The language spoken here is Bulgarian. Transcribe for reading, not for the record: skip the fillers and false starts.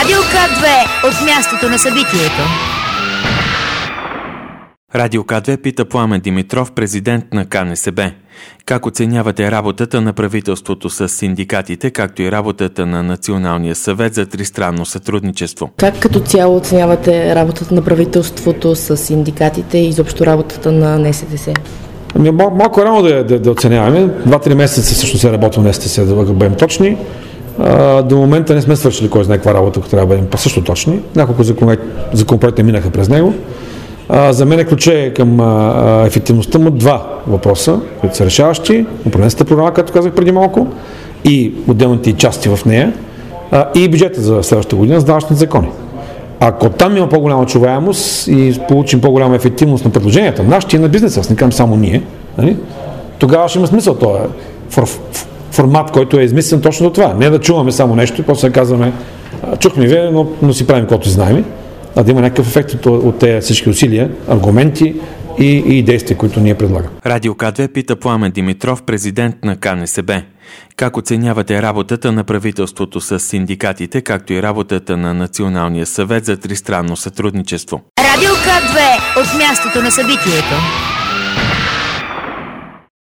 Радио К2 от мястото на събитието. Радио К2 пита Пламен Димитров, президент на КНСБ. Как оценявате работата на правителството с синдикатите, както и работата на Националния съвет за тристранно сътрудничество? Как като цяло оценявате работата на правителството с синдикатите и изобщо работата на НСТС? Малко рано да оценяваме. 2-3 месеца всъщност е работил на НСТС, да бъдем точни. До момента не сме свършили кой знае каква работа, ако трябва да бъдем също точни. Няколко законопроекти минаха през него. За мен ключе към ефективността му два въпроса, които са решаващи. Управленската програма, както казах преди малко, и отделните части в нея, и бюджета за следващата година с данъчните закони. Ако там има по-голяма чуваемост и получим по-голяма ефективност на предложенията, нашите и на бизнеса, аз не казвам само ние, нали? Тогава ще има смисъл този формат, който е измислен точно за това. Не да чуваме само нещо и после да казваме, чухме ви, но си правим каквото знаем, а да има някакъв ефект от тези всички усилия, аргументи и действия, които ние предлагаме. Радио К2 пита Пламен Димитров, президент на КНСБ. Как оценявате работата на правителството с синдикатите, както и работата на Националния съвет за тристранно сътрудничество? Радио К2 от мястото на събитието.